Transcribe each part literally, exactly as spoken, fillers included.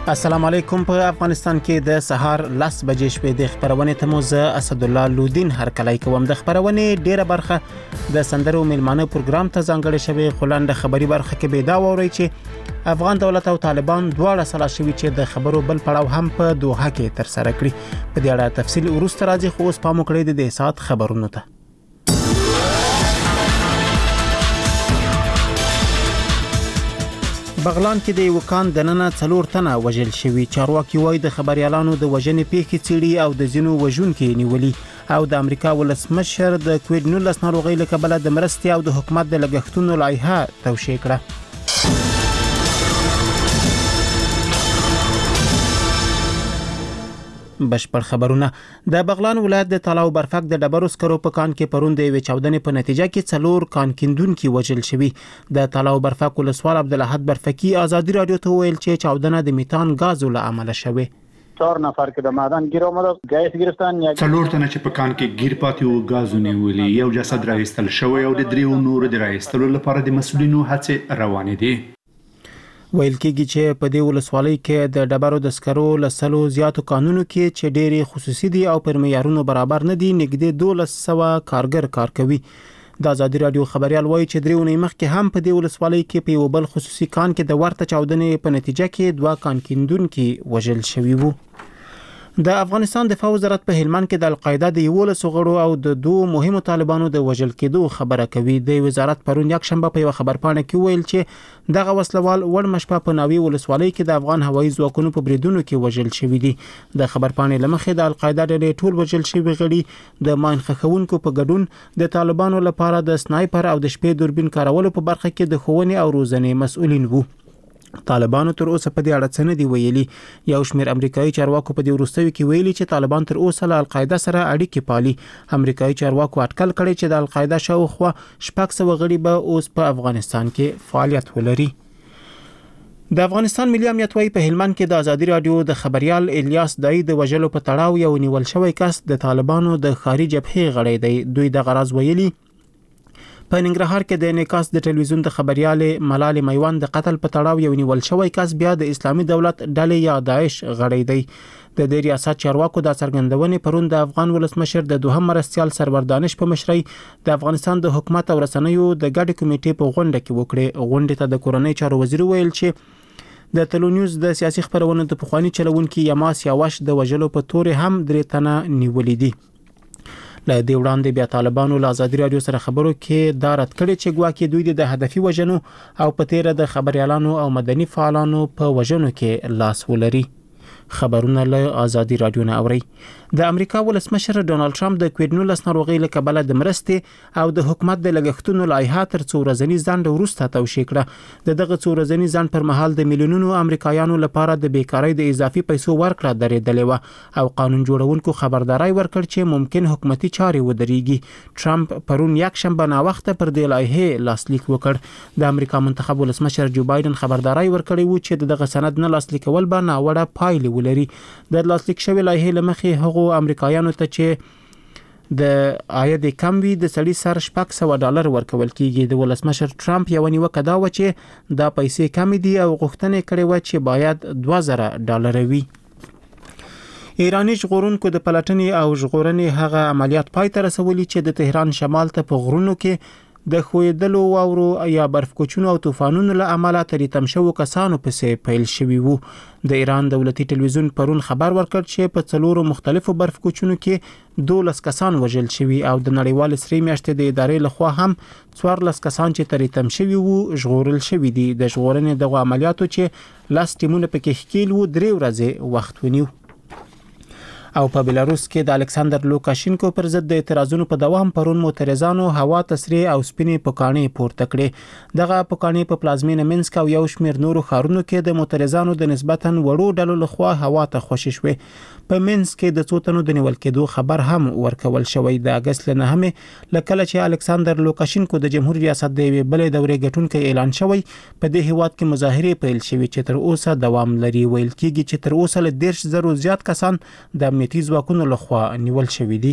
السلام علیکم. په افغانستان کې د سهار لس بجې شپې د خبرونه تموزه اسد الله لودین هر کله کوم د خبرونه ډیره برخه د سندرو میلمانه پروګرام ته ځانګړې شوی خلند خبري برخه کې به دا ووري چې افغان دولت او طالبان دواړه سلا شوی چې د خبرو بل پړاو هم په دوحه کې تر سره کړی. په دې اړه تفصیل ورسته راځي خو اوس پام وکړئ د دې سات خبرونو ته. بغلان کې د وکان دننه څلور تنه وژل شوی. چارواکي وایي د خبريالانو د وژنې پیښې څېړي او د ځینو وژونکو نیولي او د امریکا ولسمشر د کووډ نولس ناروغۍ له کبله د مرستې او د حکومت د لګښتونو لایحه توشیح کړه. بشپړ خبرونه. د بغلان ولایت د تالاو برفک د ډبرو سکرو په کان کې پرون د وی چودنې په نتیجه کې څلور کان کیندونکو وژل شوی. د تالاو برفک ولسوال عبدالاحد برفکی ازادي رادیو ته ویل چې چودنه د میتان غازو له عمله شوی. چهار نفر که د معدن گیر آمده گیس گرفتن یا څلور تنه چې په کان کې گیر پاتې او غازو نیولي. یو جسد راایستل شوی او د دریو نور د راایستلو لپاره د مسؤلینو هڅې روانې دي. ویل کېږي چې په دې ولسوالۍ کې د ډبرو د سکرو لسلو زیاتو قانونو کې چې ډېری خصوصي دي او پر معیارونو برابر نه دي نږدې دولس سوه کارګر کار کوي. د ازادي رادیو خبريال وایي چې دریونې مخکې هم په دې ولسوالۍ کې په یو بل خصوصي کان کې د ورته چاودنې په نتیجه کې دوه کان کیندونکو وژل شوي وو. د افغانستان دفاع وزارت په هلمند کې د القاعده د یولس غړو او د دوه مهمو طالبانو د وژل کېدو خبره کوي. د وزارت پرون یک شنبه په یو خبرپاڼه کې ویل چې دغه وسلوال ور مشپه په ناوی ولسوالۍ کې د افغان هوایي ځواکونو په بریدونو کې وژل شوی دي. د خبرپاڼې لمخې د القاعده ډلې ټول وژل شوی غړي د ماین خښونکو په ګډون د طالبانو لپاره د سنایپر او د شپې دوربین کارولو په برخه کې د ښوونې او روزنې مسؤلین وو. طالبانو تر اوسه په دې اړه څه نه دی ویلي. یو شمېر امریکایي چارواکو په دې وروستیو کې ویلي چې طالبان تر اوسه له القاعده سره اړیکې پالي. امریکایي چارواکو اټکل کړی چې د القاعده شاوخوا شپږ سوه غړي به اوس په افغانستان کې فعالیت ولري. د افغانستان ملي امنیت وايي په هلمند کې د ازادي رادیو د خبريال الیاس دای د وژلو په تړاو یو نیول شوی کس د طالبانو د خاري جبهې غړی دی. دوی د غرض ویلي په ننګرهار کې د نیکاس د ټلویزیون د خبريال ملال میوان د قتل په تړاو یو نیول شوی کس بیا د اسلامي دولت ډلې یا داعش غړی دی. د دې ریاست چارواکو د څرګندونې پرون د افغان ولسمشر د دوهم مرستيال سرور دانش په مشرۍ د افغانستان د حکومت او رسنیو د ګډ کمیټې په غونډه کې وکړه. غونډه ته د کورنۍ چارو وزیر ویل چې د تلونیوز د سیاسي خبرونو د پخوانی چلوونکي یماس یاوش د وژلو په تور هم درې تنه نیولې دي. له دې وړاندې بیا طالبانو له ازادي رادیو سره خبرو کې دا رد کړی چې ګواکې دوی د هدفي وژنو او په تیره د خبريالانو او مدني فعالانو په وژنو کې لاس ولري. خبرونه له ازادي رادیو نه اوري. د امریکا ولسمشر ډونالد ټرمپ د کووډ نولس ناروغۍ له کبله د مرستې او د حکومت د لګښتونو لایحه تر څو ورځنی ځنډ وروسته توشیح کړه. د دغه څو ورځنی ځنډ پر مهال د میلیونونو امریکایانو لپاره د بیکارۍ د اضافي پیسو ورکړه درېدلې و او قانون جوړونکو خبرداري ورکړ چې ممکن حکومتي چارې ودرېږي. ټرمپ پرون یک شنبه نا وخت پر دې لایحه لاسلیک وکړ. د امریکا منتخب ولسمشر جو بایدن خبرداري ورکړی و چې دغه سند نه لاسلیکول به ناوړه پایلې ولري. د لاسلیک شوی لایحه لمخې هغه امریکایانو ته چې د عاید کم وي د سړي سر شپږ سوه ډالر ورکول کیږي. د ولسمشر ټرمپ یو نیوکه دا و چې دا پیسې کم دي او غوښتنه کړې و چې باید دوه زره ډالر وي. ایرانی ژغورونکو د پلټنې او ژغورنې هغه عملیات پای ته رسولي چې د تهران شمال ته په غرونو کې د خویدلو واورو یا برف کوچونو او طوفانونو له امله ترې تم شوو کسانو پسې پیل شوي وو. د ایران دولتي ټلویزیون پرون خبر ورکړ چې په څلورو مختلفو برف کوچونو کې دولس کسان وژل شوي او د نړیوال سری میاشتې د ادارې لخوا هم څوارلس کسان چې ترې تم شوي وو ژغورل شوي دي. د ژغورنې دغه عملیاتو چې لاس ټیمونه پکې ښکیل وو درې ورځې وخت ونیو. او په بلاروس کې د الکساندر لوکاشینکو پر ضد د اعتراضونو په دوام پرون معترضانو هوا تسری او سپینې پوکانې پورته کړې. دغه پوکانې په پلازمینه مینسک او یو شمېر نورو ښارونو کې د معترضانو د نسبتاً وړو ډلو لخوا هوا ته خوشې شوې. په مینسک کې د څو تنو د نیول کېدو خبر هم ورکول شوی. د اگست له نهمې لکه چې الکساندر لوکاشینکو د جمهوریت ریاست د یوې بلې دورې ګټونکي اعلان شوی په دې هیواد کې مظاهرې پیل شوې چې تر اوسه دوام لري. ویل کېږي چې تر اوسه له دېرش زرو زیات کسان د امنیتي ځواکونو لخوا نیول شوي دي.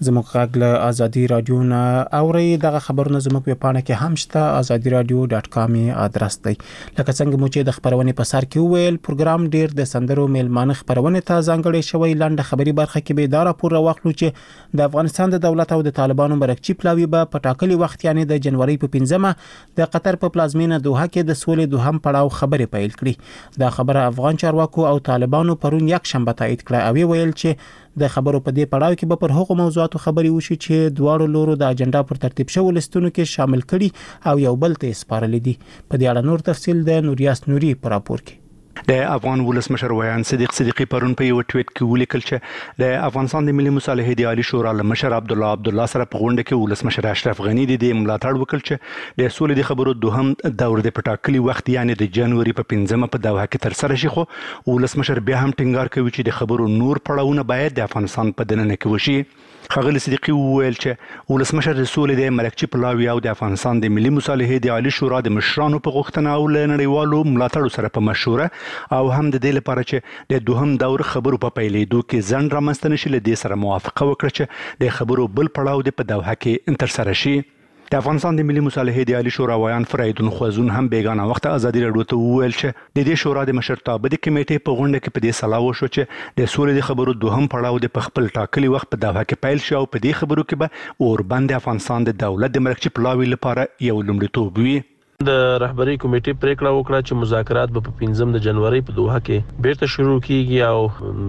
زموږ غږ له ازادي رادیو نه اوري. دغه خبرونه زموږ په پاڼه کې هم شته azadi radio dot com ادرس دی. لکه څنګه مو چې د خبرونې په سر کې ویل پروګرام ډیر د سندرو میلمانه خبرونه ته ځانګړی شوی. لنډه خبري برخه کې به اداره پور واخلو چې د افغانستان د دولت او د طالبانو مرکچی پلاوی به په ټاکلي وخت یعنی د جنوري په پنځمه د قطر په پلازمینه دوحه کې د سولې دوهم پړاو خبرې پیل کړې. دا خبره افغان چارواکو او طالبانو پرون یک شنبه تایید کړه او ویل چې د خبرو په دې پړاو کې به پر هغو موضوعاتو خبري وشي چې دواړو لورو د اجنډا پر ترتیب شوو لستونو کې شامل کړي او یو بل ته سپارل دي. په دې اړه نور تفصیل د نوریاس نوري پر راپور کې. د افغان ولسمشر ویان صدیق صدیقی پرون په یو ټویټ کې ولیکل چې د افغانستان د ملي مصالحې د عالی شورا مشر عبد الله عبد الله سره په غونډه کې ولسمشر اشرف غنی د ملاتړ وکړ چې د سولې د خبرو دوهم دور د پټاکلي وخت یعنی د جنوري په پنځمه په دوحه کې تر سره شي. خو ولسمشر بیا هم ټینګار کوي چې د خبرو نور پړاوونه باید د افغانستان په دننه کې وشي. خغلی صدیقی وویل چې ولسمشر د سولې د مرکچی پلاوی او د افغانستان د ملي مصالحې د عالی شورا د مشرانو په غوښتنه او لنړیوالو ملاتړ سره په مشوره او هم د دې لپاره چې د دوهم دور خبرو په پیلېدو کې ځنډ رامنځته نشي له دې سره موافقه وکړه چې د خبرو بل پړاو د په دوحه کې تر سره شي. د افغانستان د ملي مصالحې د عالی شورا ویان فریدون خوازون هم بیگانه وخت ازادي راډیو ته وویل چې د دې شورا د مشرتابه د کمیټې په غونډه کې په دې سلا وشو چې د سولې د خبرو دوهم پړاو د خپل ټاکلي وخت په دوحه کې پیل شو او په دې خبرو کې به اوربند افغانستان د دولت د مرکچی پلاوی لپاره یو لومړیتوب وي. د رهبری کمیټې پریکړه وکړه چې مذاکرات به په پنځم د جنوري په دوحه کې بیرته شروع کیږي او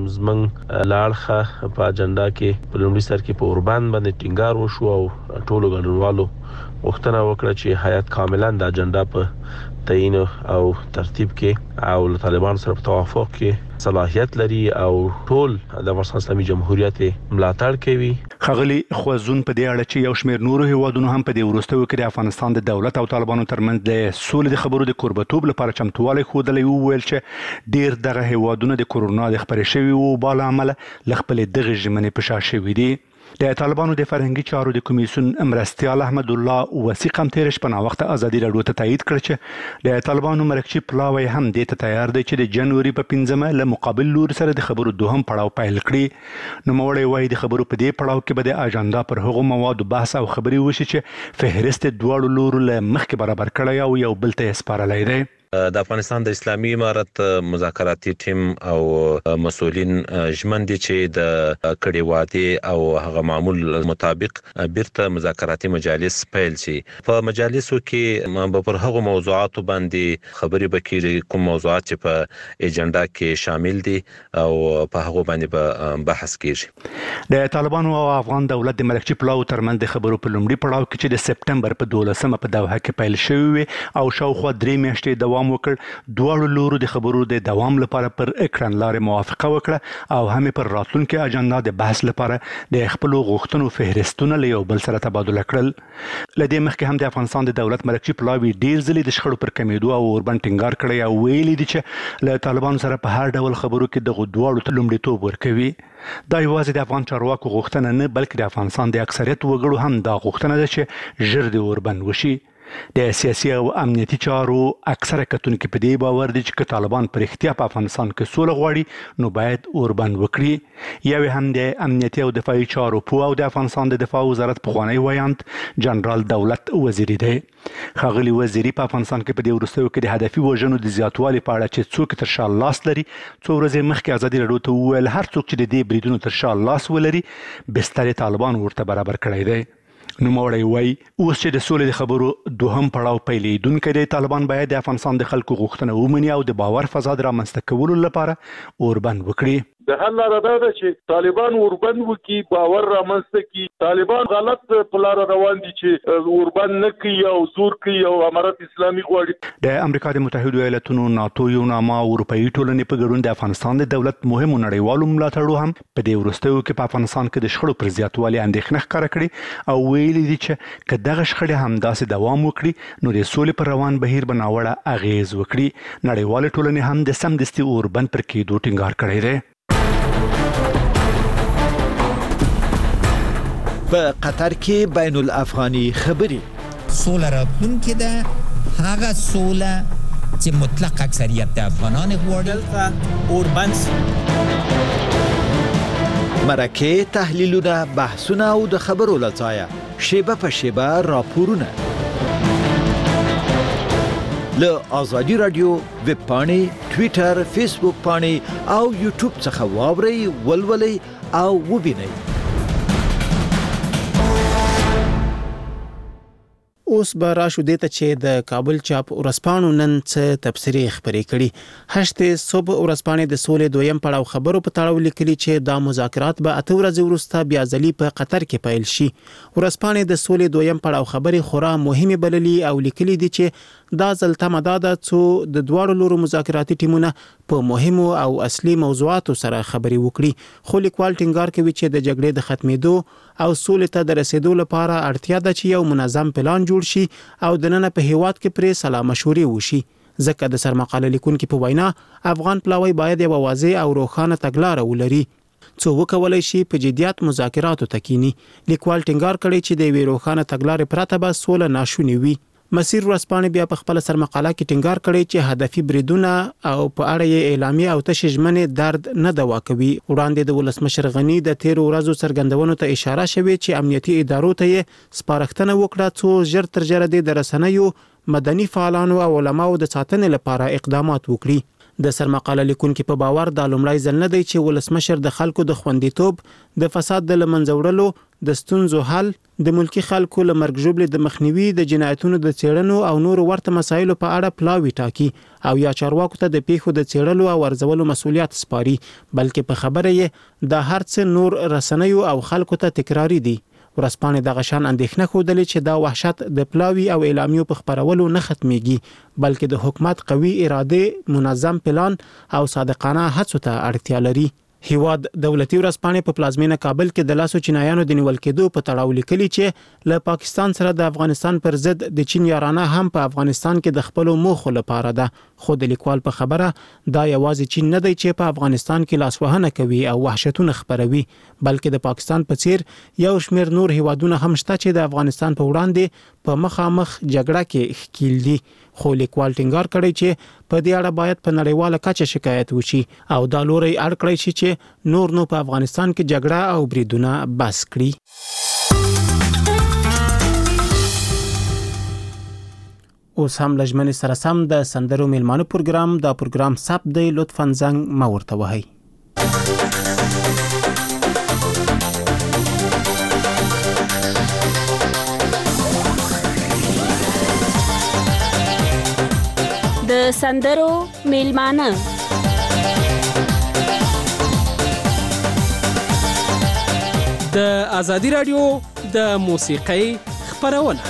زمنګ لاړخه په اجنډا کې په لومړي سر کې په اوربند باندې ټینګار وشو او ټولو ګډونوالو وختونه وکړه چې حیات کاملا د اجنډا په تعین او ترتیب کې او له طالبان سره په توافق کې صلاحیت لري او ټول د افغانستان اسلامي جمهوریت ملاتړ کوي. خغلی خوازون په دې اړه چې یو شمېر نورو هیوادونو هم په دې وروستیو کې د افغانستان د دولت او طالبانو ترمنځ د سولې د خبرو د کوربتوب لپاره چمتووالی ښودلی وویل چې ډیر دغه هیوادونه د کورونا د خپرې شوي وبا له امله له خپلې دغې ژمنې په شا شوي دي. د طالبانو د فرهنګي چارو د کمیسیون مرستیال احمد الله وثیق هم تیر شپه وخت ازادي راډیو ته تایید کړ چې د طالبانو مرکچی پلاوی هم د ته تیار دی چې د جنوري په پنځمه له مقابل لور سره د خبرو دوهم پړاو پیل کړي. نو موړی وایي د خبرو په دې پړاو کې به د اجنډا پر هغو موادو بحث او خبري وشي چې فهرست دواړو لورو له مخکې برابر کړی او یو بل ته سپارلی دی. د افغانستان د اسلامي امارت مذاکراتي ټیم او مسؤلین ژمن دي چې د کړي وعده او هغه معمول مطابق بیرته مذاکراتي مجالس پیل شي. په مجالسو کې به پر هغه موضوعات باندې خبري وکړي کوم موضوعات چې په ایجنډا کې شامل دي او په هغه باندې به بحث کیږي. د طالبانو او افغان دولت د مرکچی پلاو ترمنځ د خبرو په لومړي پړاو کې چې د سپټمبر په دولسمه په دوحه کې پیل شوی او شاوخوا درې میاشتې دوام وکړ. دواړو لورو د خبرو د دوام لپاره پر کړنلارې موافقه وکړه او هم پر راتلونکي اجنډا د بحث لپاره د خپل غوښتنو فهرستونه له یو بل سره تبادله کړل. لدې مخکې هم د افغانستان د دولت مرکچی پلاوی ډیر ځلې د شخړو پر کمیدو او اوربند ټینګار کړی او ویلي دي چې له طالبانو سره په هر ډول خبرو کې دغه دواړو ته لومړیتوب ورکوي. دا یوازې د افغان چارواکو غوښتنه نه بلکې د افغانستان د اکثریت وګړو هم دا غوښتنه ده چې ژر د اوربند وشي. د سیاسي او امنیتي چارو اکثره کتونکو په دې باور دي چې طالبان پر اختیا په افغانستان کې سوله غواړي نو باید اوربند وکړي. یو هم د امنیتي او دفاعي چارو په او د افغانستان د دفاع وزارت پخوانی ویانت جنرال دولت وزیری دی. خغلی وزیری په افغانستان کې په دې وروستیو کې د هدفي وژنو د زیاتوالي په اړه چې څوک تر شا لاس لري څو ورځې مخکې ازادي راډیو ته وویل هر څوک چې د دې بریدونو تر شا لاس ولري بستر طالبان ورته برابر کړی دی. نو موړی وای اوس چې د سولې د خبرو دوهم پړاو پیلېدونکی دی طالبان باید د افغانستان د خلکو غوښتنه ومني او د باور فضا د رامنځته کولو لپاره اوربند وکړي. د حل لاره دا ده چې طالبان اوربند وکړي باور رامنځته کړي. طالبان غلط په لار روان دي چې اوربند نه کوي او زور کوي او امارت اسلامي غواړي. د امریکا د متحده ایالاتونو ناتو یوناما او اروپאי ټولنې په ګډون د افغانستان د دولت مهمو نړیوالو ملاتړو هم په دې وروستیو کې په افغانستان کې د شخړو پر زیاتوالي اندېښنه ښکاره کړې او ویلي دي چې که دغه شخړې همداسې دوام وکړي نو د سولې پر روان بهیر به ناوړه اغیز وکړي. نړیوالې ټولنې هم د سمدستي اوربند پر کېدو ټینګار کړی دی. په قطر کې بین الافغاني خبرې سوله راتلونکې ده هغه سوله چې مطلق اکثریت د افغانان غواړي. اوربند مرکه، تحلیلونه، بحثونه او د خبرو لڅایه شیبه په شیبه راپورونه له آزادي رادیو ویب پاڼې، ټویټر، فیسبوک پاڼې او یوټیوب څخه واورئ، ولولئ او وبینئ. اوس به راشو دې ته چې د کابل چاپ ورځپاڼو نن څه تبصرې خپرې کړي. هشت صبح ورځپاڼې د سولې دویم پړاو خبرو په تړاو لیکلي چې دا مذاکرات به اته ورځې وروسته بیا ځلي په قطر کې پیل شي. ورځپاڼې د سولې دویم پړاو خبرې خورا مهمه بللي او لیکلي دي چې دا ځل تمه دا ده چې د دواړو لورو مذاکراتي ټیمونه په مهمو او اصلي موضوعاتو سره خبرې وکړي. خو لیکوال ټینګار کوي چې د جګړې د ختمېدو او سولې ته د رسیدو لپاره اړتیا ده چې یو منظم پلان جوړ شي او د نن په هیواد کې پرې سلا مشورې وشي. ځکه د سرمقاله لیکونکو په وینا افغان پلاوی باید یو واضح او روښانه تګلارې ولري څو وکولای شي په جديات مذاکراتو تکینی. لیکوال ټینګار کړي چې د وی روښانه تګلارې پرته به سوله ناشونی وي. مسیر ورځپاڼې بیا په خپل سرمقاله کې ټینګار کړي چې هدفي بریدونه او په اړه یې اعلامیه او تشجمنه درد نه دوا کوي. وړاندې د ولسمشر غنی د تیر ورځو څرګندونو ته اشاره شوې چې امنیتي ادارو ته یې سپارښتنه وکړه څو ژر تر ژره د رسنیو، مدني فعالانو او علماو د ساتنې لپاره اقدامات وکړي. د سرمقاله لیکونکو په باور د لومړی ځل نه دی چې ولسمشر د خلکو د خوندیتوب، د فساد د لمنځه وړلو، د ستونزو حل، د ملکی خلکو له مرګ ژوبلې د مخنیوي، د جنایتونو د څېړنو او نور ورته مسایلو په اړه پلاوی ټاکي او یا چارواکو ته د پیښو د څېړلو او ارزولو مسولیت سپاري، بلکې په خبره یې د هر څه نور رسنیو او خلکو ته تکراری دي. ورځپاڼې د غشان اندېښنه خوده چې دا وحشت د پلاوی او اعلامیو په خبرولو نه ختميږي، بلکې د حکومت قوي اراده، منظم پلان او صادقانه هڅو ته اړتیا لري. هیواد دولتي ورځپاڼې په پلازمینه کابل کې د لاسو چینایانو د نیول کېدو په تړاو لیکلي چې له پاکستان سره د افغانستان پر ضد د چین یارانه هم په افغانستان کې د خپل موخو لپاره ده. خو د لیکوال په خبره دا یوازې چین نه دی چې په افغانستان کې لاسوهنه کوي او وحشتونه خپروي، بلکې د پاکستان په څیر یو شمېر نور هیوادونه هم شته چې د افغانستان په وړاندې په مخامخ جګړه کې ښکیل دي. خو لیکوال ټینګار کړی چې په دې اړه باید په نړیواله کچه شکایت وشي او دا لوري اړ کړی شي چې نور نو په افغانستان کې جګړه او بریدونه بس کړي. اوس هم لجمن سره سم د سندرو میلمانو پروګرام دا پروګرام سب دی، لطفاً زنګ ما ورته وهئ. د سندرو میلمانه د آزادي رادیو د موسیقۍ خبرونه.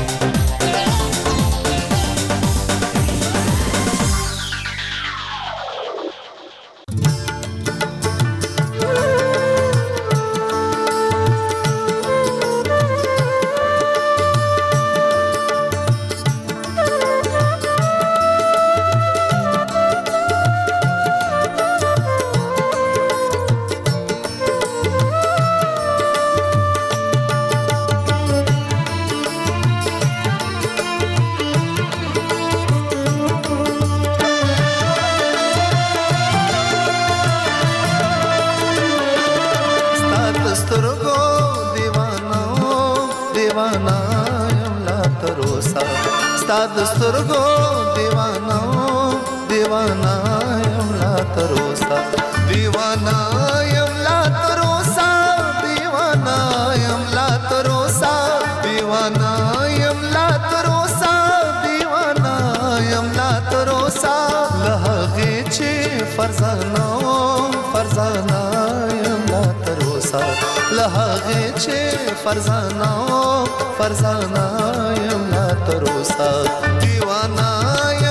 ستاد سترګو دیوانا دیوانا یم لا تروسا دیوانا یم لا تروسا دیوانا یم لا تروسا دیوانا یم لا تروسا دیوانا یم لا تروسا لهغه چې فرزانو فرزانا یم لا تروسا لهغه چې فرزانو فرزانا یم لا تروسا دیوانا